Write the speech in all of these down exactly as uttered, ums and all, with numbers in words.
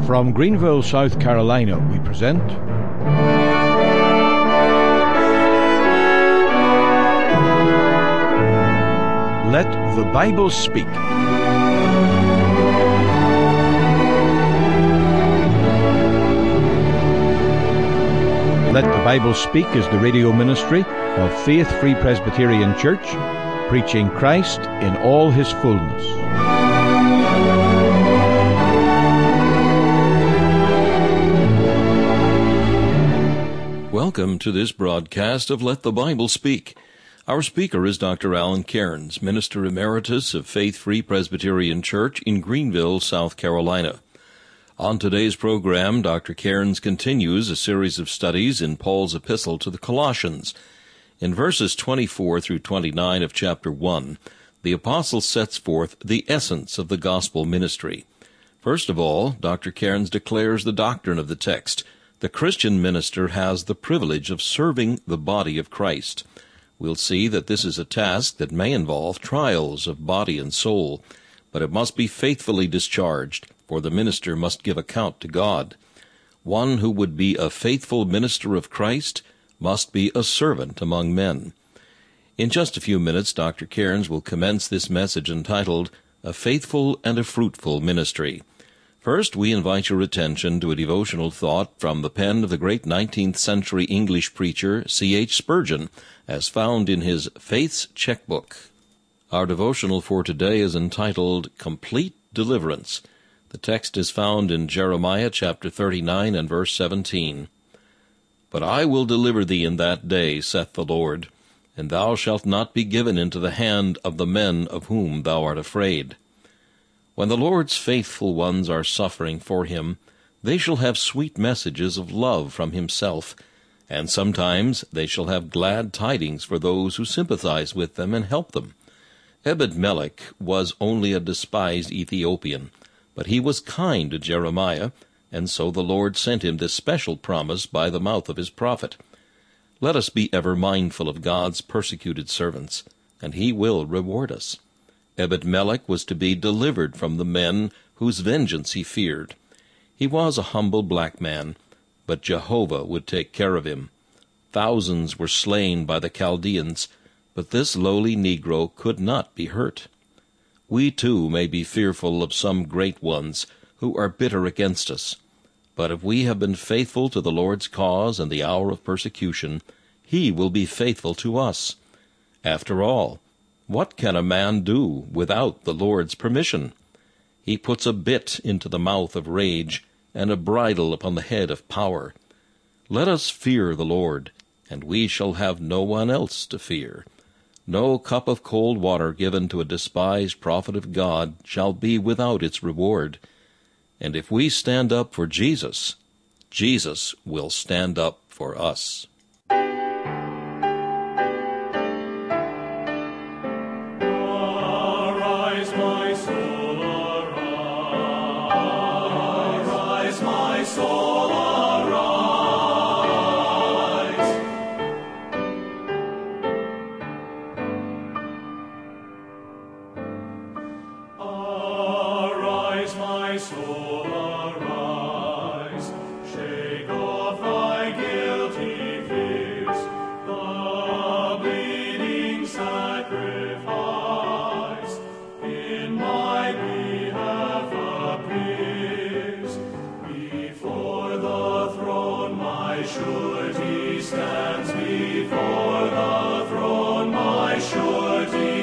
From Greenville, South Carolina, we present Let the Bible Speak. Let the Bible Speak is the radio ministry of Faith Free Presbyterian Church, preaching Christ in all his fullness. Welcome to this broadcast of Let the Bible Speak. Our speaker is Doctor Alan Cairns, Minister Emeritus of Faith Free Presbyterian Church in Greenville, South Carolina. On today's program, Doctor Cairns continues a series of studies in Paul's epistle to the Colossians. In verses twenty-four through twenty-nine of chapter one, the apostle sets forth the essence of the gospel ministry. First of all, Doctor Cairns declares the doctrine of the text. The Christian minister has the privilege of serving the body of Christ. We'll see that this is a task that may involve trials of body and soul, but it must be faithfully discharged, for the minister must give account to God. One who would be a faithful minister of Christ must be a servant among men. In just a few minutes, Doctor Cairns will commence this message entitled, A Faithful and a Fruitful Ministry. First, we invite your attention to a devotional thought from the pen of the great nineteenth century English preacher C H Spurgeon, as found in his Faith's Checkbook. Our devotional for today is entitled, Complete Deliverance. The text is found in Jeremiah chapter thirty-nine and verse seventeen. But I will deliver thee in that day, saith the Lord, and thou shalt not be given into the hand of the men of whom thou art afraid. When the Lord's faithful ones are suffering for him, they shall have sweet messages of love from himself, and sometimes they shall have glad tidings for those who sympathize with them and help them. Ebed-Melech was only a despised Ethiopian, but he was kind to Jeremiah, and so the Lord sent him this special promise by the mouth of his prophet. Let us be ever mindful of God's persecuted servants, and he will reward us. Ebed-Melech was to be delivered from the men whose vengeance he feared. He was a humble black man, but Jehovah would take care of him. Thousands were slain by the Chaldeans, but this lowly Negro could not be hurt. We too may be fearful of some great ones who are bitter against us, but if we have been faithful to the Lord's cause in the hour of persecution, he will be faithful to us. After all, what can a man do without the Lord's permission? He puts a bit into the mouth of rage, and a bridle upon the head of power. Let us fear the Lord, and we shall have no one else to fear. No cup of cold water given to a despised prophet of God shall be without its reward. And if we stand up for Jesus, Jesus will stand up for us.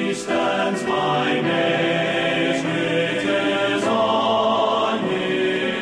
Stands my name, it is on his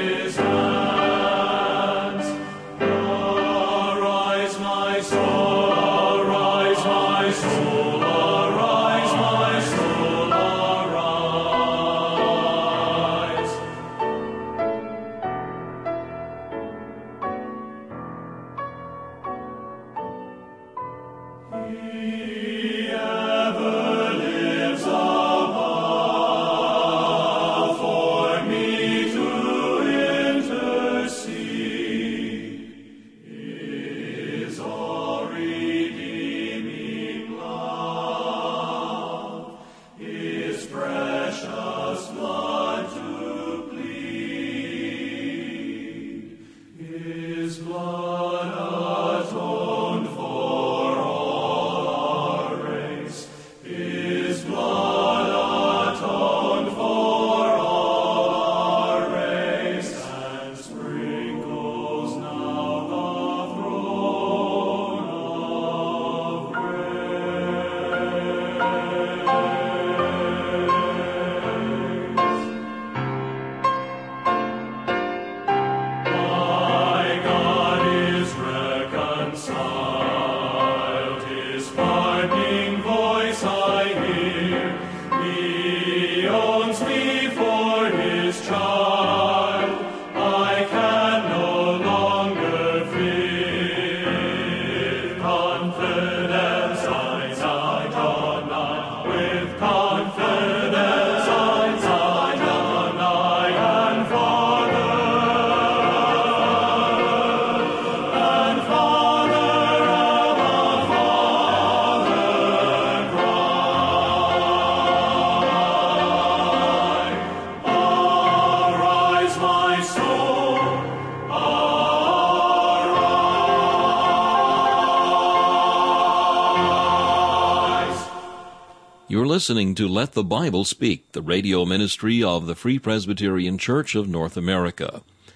listening to Let the Bible Speak, the radio ministry of the Free Presbyterian Church of North America.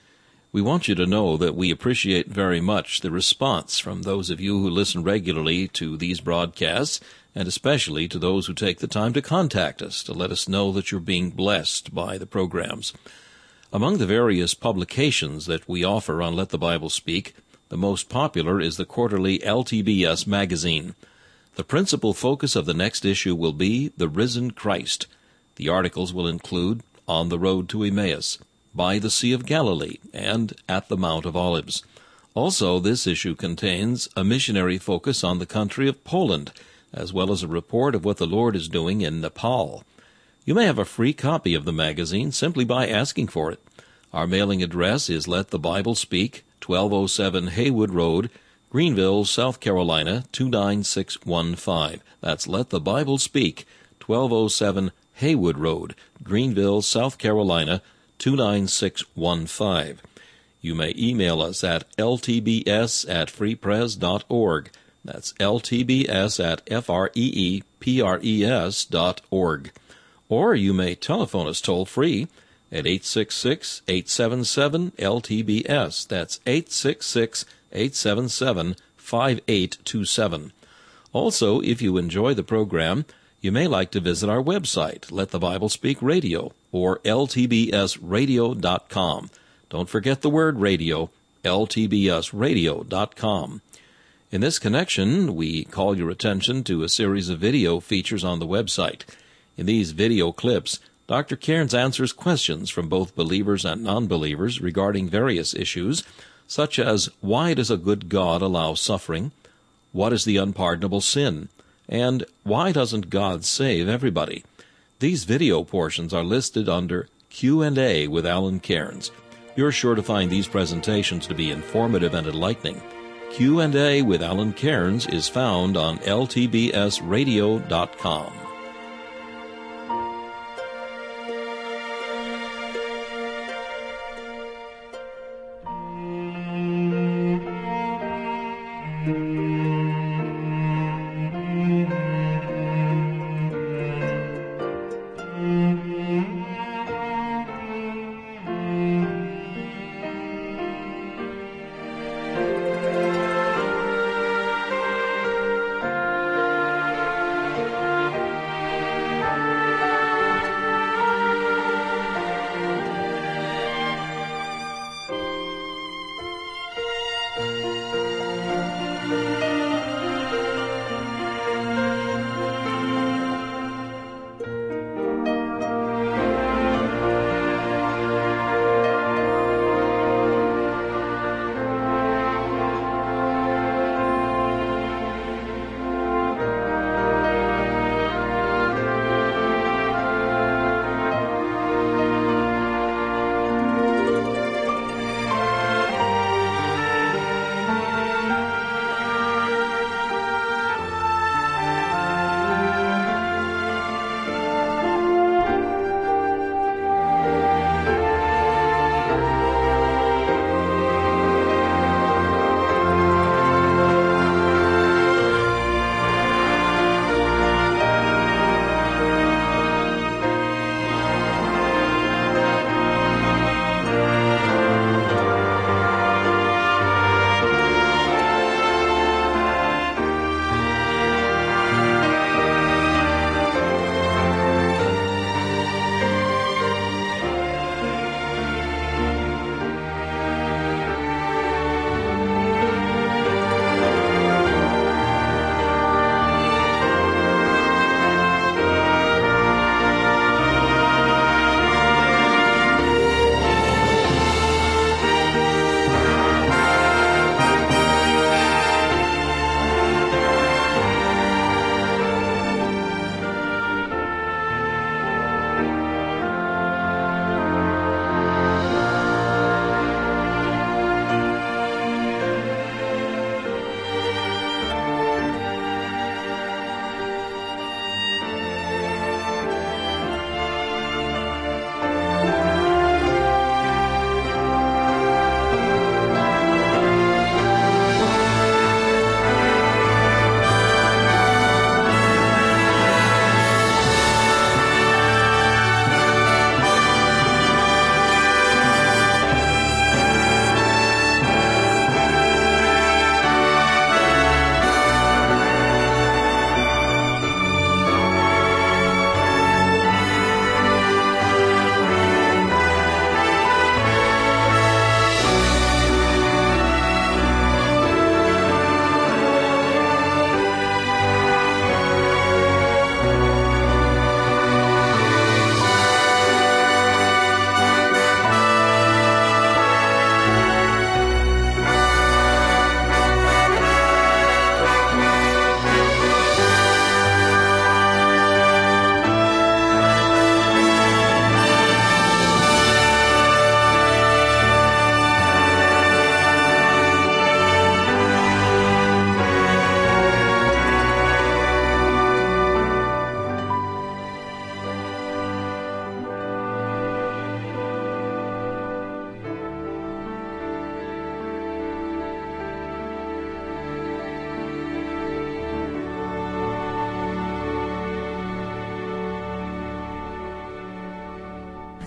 We want you to know that we appreciate very much the response from those of you who listen regularly to these broadcasts, and especially to those who take the time to contact us to let us know that you're being blessed by the programs. Among the various publications that we offer on Let the Bible Speak, the most popular is the quarterly L T B S magazine. The principal focus of the next issue will be the risen Christ. The articles will include On the Road to Emmaus, By the Sea of Galilee, and At the Mount of Olives. Also, this issue contains a missionary focus on the country of Poland, as well as a report of what the Lord is doing in Nepal. You may have a free copy of the magazine simply by asking for it. Our mailing address is Let the Bible Speak, twelve oh seven Haywood Road, Greenville, South Carolina, two nine six one five. That's Let the Bible Speak, twelve oh seven Haywood Road, Greenville, South Carolina, two nine six one five. You may email us at l t b s at free pres dot org. That's l t b s at f r e e p r e s dot org. Or you may telephone us toll-free at eight six six, eight seven seven, L T B S. That's eight six six, eight seven seven, five eight two seven. Also, if you enjoy the program, you may like to visit our website, Let the Bible Speak Radio, or l t b s radio dot com. Don't forget the word radio, l t b s radio dot com. In this connection, we call your attention to a series of video features on the website. In these video clips, Doctor Cairns answers questions from both believers and non-believers regarding various issues, such as why does a good God allow suffering, what is the unpardonable sin, and why doesn't God save everybody? These video portions are listed under Q and A with Alan Cairns. You're sure to find these presentations to be informative and enlightening. Q and A with Alan Cairns is found on l t b s radio dot com.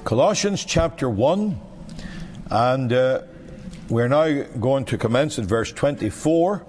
Colossians chapter one, and uh, we're now going to commence at verse twenty-four,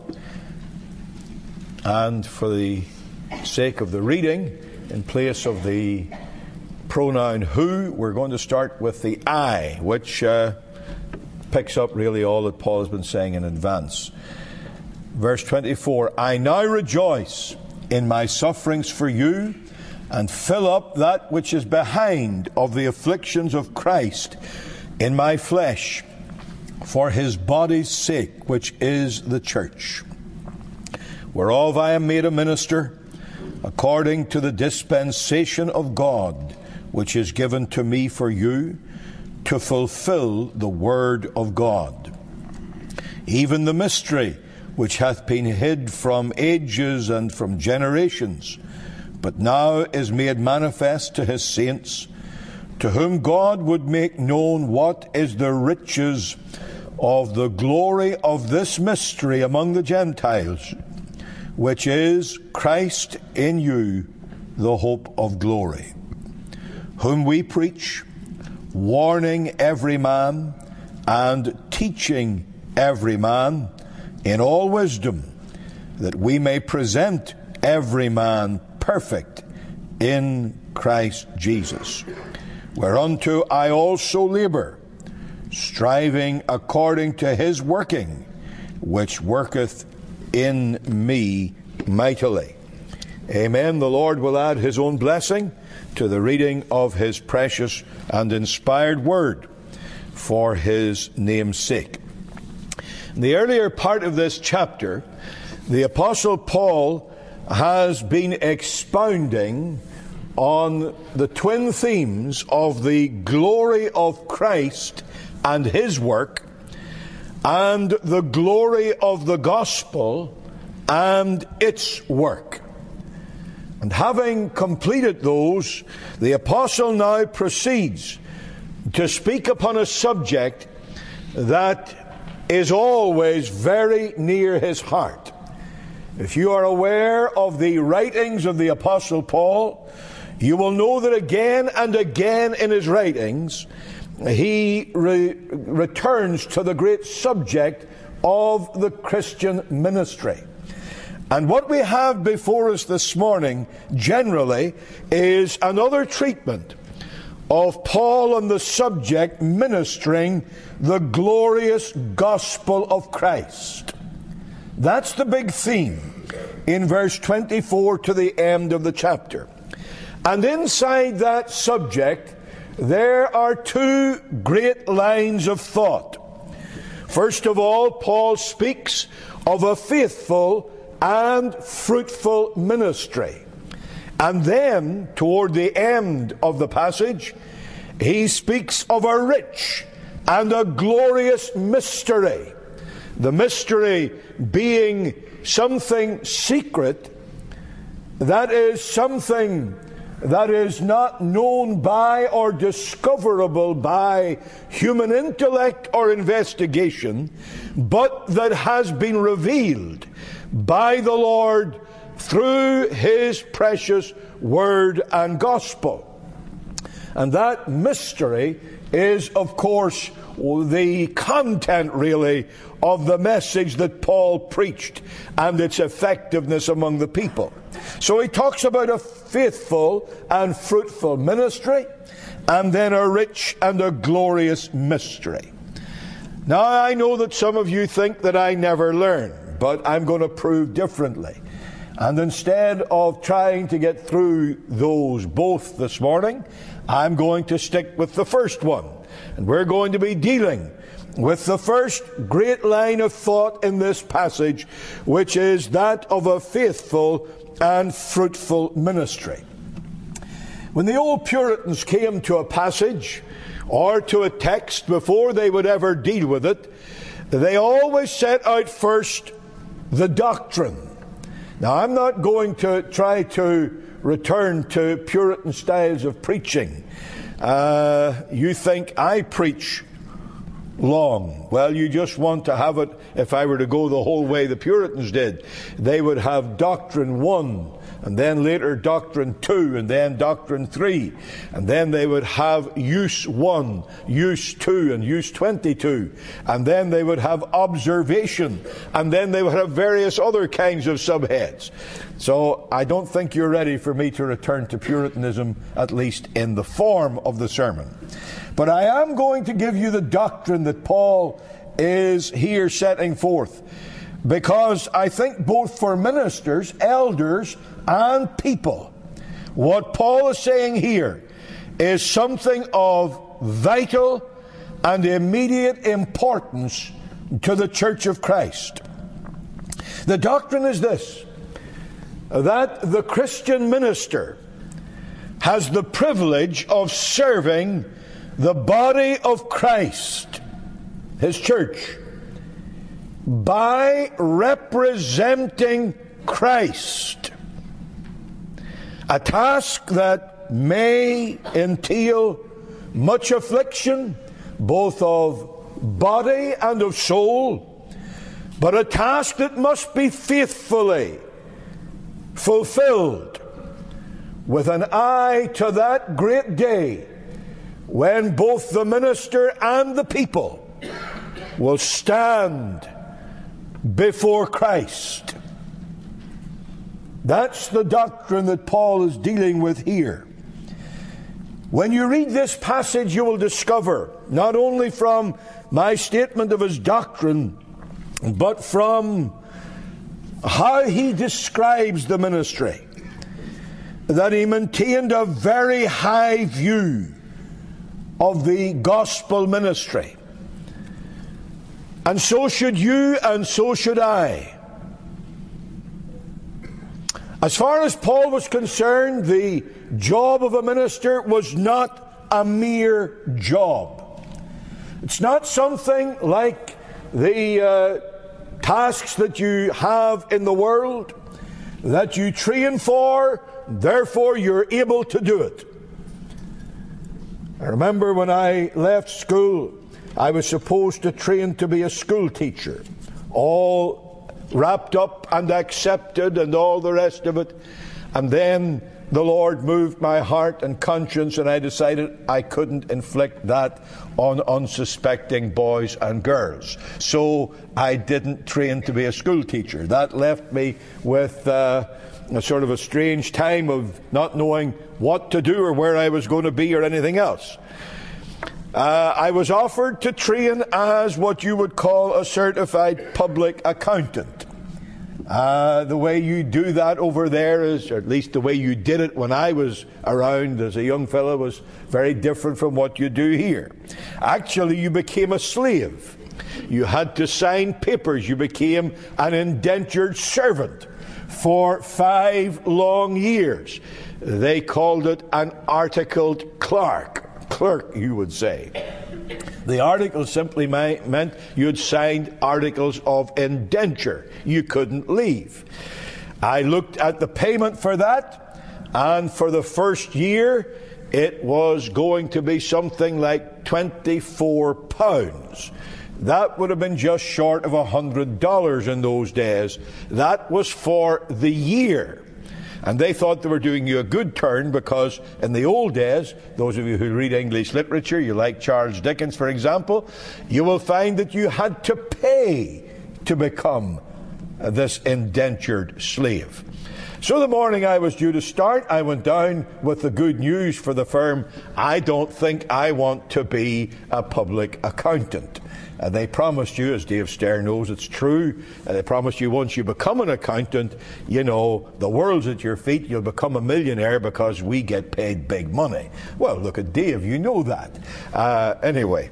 and for the sake of the reading, in place of the pronoun who, we're going to start with the I, which uh, picks up really all that Paul has been saying in advance. Verse twenty-four, I now rejoice in my sufferings for you, and fill up that which is behind of the afflictions of Christ in my flesh, for his body's sake, which is the church, whereof I am made a minister, according to the dispensation of God, which is given to me for you, to fulfill the word of God, even the mystery which hath been hid from ages and from generations, but now is made manifest to his saints, to whom God would make known what is the riches of the glory of this mystery among the Gentiles, which is Christ in you, the hope of glory, whom we preach, warning every man and teaching every man in all wisdom, that we may present every man perfect in Christ Jesus, whereunto I also labour, striving according to his working, which worketh in me mightily. Amen. The Lord will add his own blessing to the reading of his precious and inspired word for his name's sake. In the earlier part of this chapter, the Apostle Paul has been expounding on the twin themes of the glory of Christ and his work, and the glory of the gospel and its work. And having completed those, the apostle now proceeds to speak upon a subject that is always very near his heart. If you are aware of the writings of the Apostle Paul, you will know that again and again in his writings, he re- returns to the great subject of the Christian ministry. And what we have before us this morning, generally, is another treatment of Paul on the subject ministering the glorious gospel of Christ. That's the big theme in verse twenty-four to the end of the chapter. And inside that subject, there are two great lines of thought. First of all, Paul speaks of a faithful and fruitful ministry. And then, toward the end of the passage, he speaks of a rich and a glorious mystery. The mystery being something secret, that is something that is not known by or discoverable by human intellect or investigation, but that has been revealed by the Lord through his precious word and gospel. And that mystery is, of course, the content, really, of the message that Paul preached and its effectiveness among the people. So he talks about a faithful and fruitful ministry, and then a rich and a glorious mystery. Now, I know that some of you think that I never learn, but I'm going to prove differently. And instead of trying to get through those both this morning, I'm going to stick with the first one. And we're going to be dealing with the first great line of thought in this passage, which is that of a faithful and fruitful ministry. When the old Puritans came to a passage or to a text before they would ever deal with it, they always set out first the doctrine. Now, I'm not going to try to return to Puritan styles of preaching. Uh, you think I preach long. Well, you just want to have it, if I were to go the whole way the Puritans did, they would have doctrine one, and then later doctrine two, and then doctrine three, and then they would have use one, use two, and use twenty-two, and then they would have observation, and then they would have various other kinds of subheads. So I don't think you're ready for me to return to Puritanism, at least in the form of the sermon. But I am going to give you the doctrine that Paul is here setting forth, because I think both for ministers, elders, and people, what Paul is saying here is something of vital and immediate importance to the Church of Christ. The doctrine is this, that the Christian minister has the privilege of serving the body of Christ, His church, by representing Christ. A task that may entail much affliction, both of body and of soul, but a task that must be faithfully fulfilled with an eye to that great day when both the minister and the people will stand before Christ. That's the doctrine that Paul is dealing with here. When you read this passage, you will discover, not only from my statement of his doctrine, but from how he describes the ministry, that he maintained a very high view of the gospel ministry. And so should you, and so should I. As far as Paul was concerned, the job of a minister was not a mere job. It's not something like the uh, tasks that you have in the world, that you train for, therefore you're able to do it. I remember when I left school, I was supposed to train to be a school teacher, all wrapped up and accepted and all the rest of it. And then the Lord moved my heart and conscience, and I decided I couldn't inflict that on unsuspecting boys and girls. So I didn't train to be a school teacher. That left me with uh, a sort of a strange time of not knowing what to do or where I was going to be or anything else. Uh, I was offered to train as what you would call a certified public accountant. Uh, the way you do that over there is, or at least the way you did it when I was around as a young fellow, was very different from what you do here. Actually, you became a slave. You had to sign papers. You became an indentured servant for five long years. They called it an articled clerk. Clerk, you would say. The article simply meant you had signed articles of indenture. You couldn't leave. I looked at the payment for that, and for the first year it was going to be something like twenty-four pounds. That would have been just short of one hundred dollars in those days. That was for the year. And they thought they were doing you a good turn, because in the old days, those of you who read English literature, you like Charles Dickens, for example, you will find that you had to pay to become this indentured slave. So the morning I was due to start, I went down with the good news for the firm: I don't think I want to be a public accountant. Uh, they promised you, as Dave Stair knows, it's true, uh, they promised you once you become an accountant, you know, the world's at your feet, you'll become a millionaire because we get paid big money. Well, look at Dave, you know that. Uh, anyway,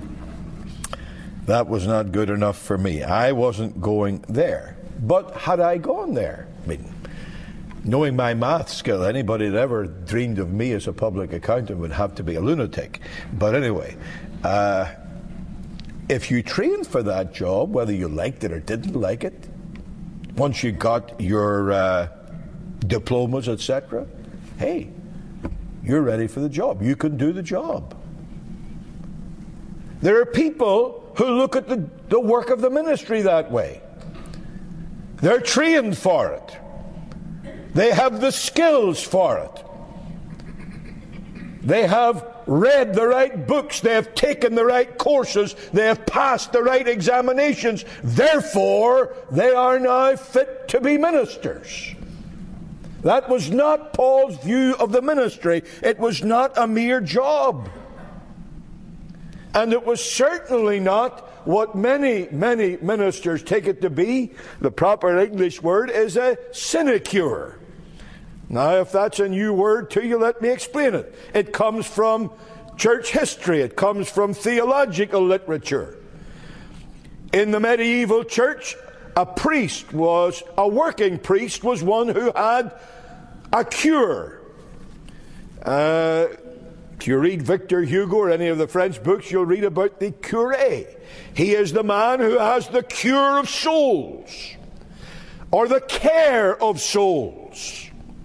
that was not good enough for me. I wasn't going there. But had I gone there, I mean, knowing my math skill, anybody that ever dreamed of me as a public accountant would have to be a lunatic. But anyway, uh, if you trained for that job, whether you liked it or didn't like it, once you got your uh, diplomas, et cetera, hey, you're ready for the job. You can do the job. There are people who look at the, the work of the ministry that way. They're trained for it. They have the skills for it. They have read the right books. They have taken the right courses. They have passed the right examinations. Therefore, they are now fit to be ministers. That was not Paul's view of the ministry. It was not a mere job. And it was certainly not what many, many ministers take it to be. The proper English word is a sinecure. Now, if that's a new word to you, let me explain it. It comes from church history. It comes from theological literature. In the medieval church, a priest was, a working priest was one who had a cure. Uh, if you read Victor Hugo or any of the French books, you'll read about the curé. He is the man who has the cure of souls, or the care of souls.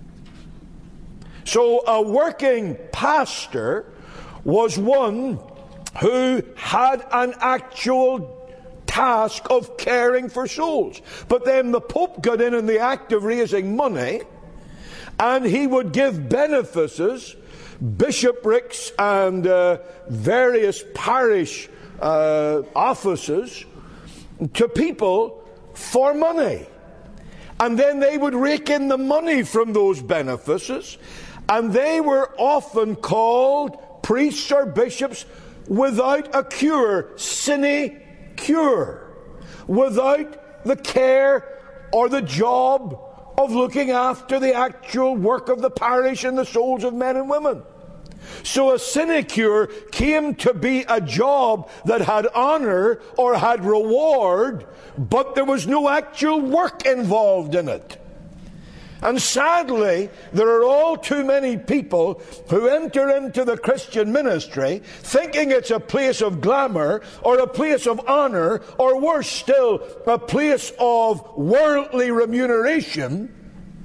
So a working pastor was one who had an actual task of caring for souls. But then the Pope got in in the act of raising money, and he would give benefices, bishoprics and uh, various parish uh, offices to people for money. And then they would rake in the money from those benefices, and they were often called priests or bishops without a cure, sine cure, without the care or the job of looking after the actual work of the parish and the souls of men and women. So a sinecure came to be a job that had honor or had reward, but there was no actual work involved in it. And sadly, there are all too many people who enter into the Christian ministry thinking it's a place of glamour or a place of honor, or worse still, a place of worldly remuneration,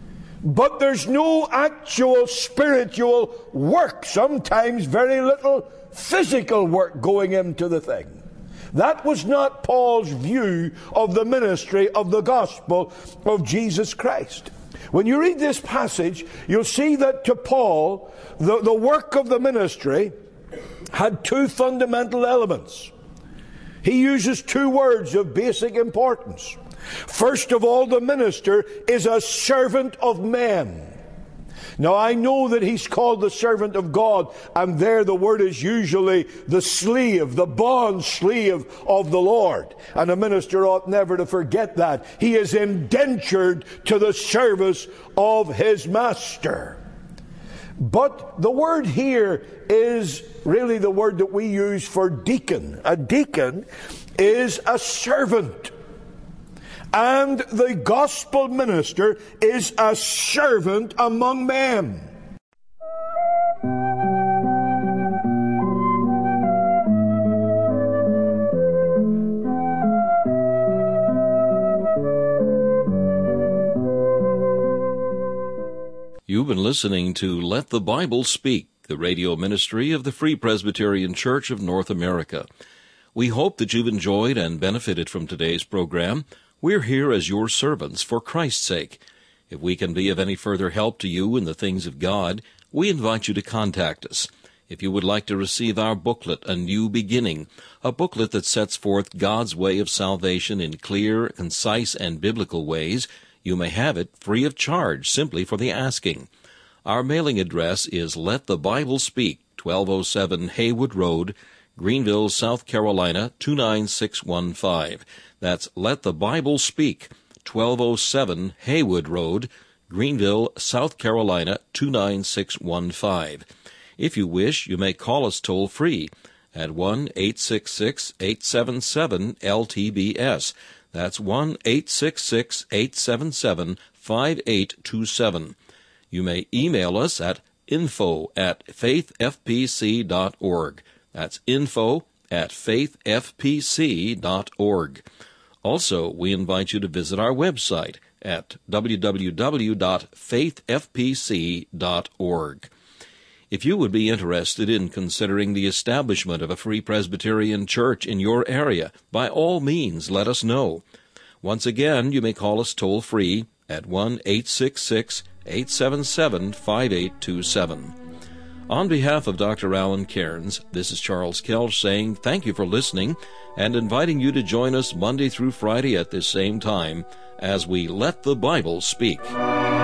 but there's no actual spiritual work, sometimes very little physical work going into the thing. That was not Paul's view of the ministry of the gospel of Jesus Christ. When you read this passage, you'll see that to Paul, the, the work of the ministry had two fundamental elements. He uses two words of basic importance. First of all, the minister is a servant of men. Now, I know that he's called the servant of God, and there the word is usually the slave, the bond slave of the Lord. And a minister ought never to forget that. He is indentured to the service of his master. But the word here is really the word that we use for deacon. A deacon is a servant. And the gospel minister is a servant among men. You've been listening to Let the Bible Speak, the radio ministry of the Free Presbyterian Church of North America. We hope that you've enjoyed and benefited from today's program. We're here as your servants for Christ's sake. If we can be of any further help to you in the things of God, we invite you to contact us. If you would like to receive our booklet, A New Beginning, a booklet that sets forth God's way of salvation in clear, concise, and biblical ways, you may have it free of charge simply for the asking. Our mailing address is Let the Bible Speak, twelve oh seven Haywood Road, Greenville, South Carolina, two nine six one five. That's Let the Bible Speak, twelve oh seven Haywood Road, Greenville, South Carolina, two nine six one five. If you wish, you may call us toll-free at one eight six six, eight seven seven, L T B S. That's one eight six six, eight seven seven, five eight two seven. You may email us at info at faith f p c dot org. That's info at faith f p c dot org. Also, we invite you to visit our website at w w w dot faith f p c dot org. If you would be interested in considering the establishment of a Free Presbyterian Church in your area, by all means let us know. Once again, you may call us toll-free at one eight six six, eight seven seven, five eight two seven. On behalf of Doctor Alan Cairns, this is Charles Kelch saying thank you for listening and inviting you to join us Monday through Friday at this same time as we Let the Bible Speak.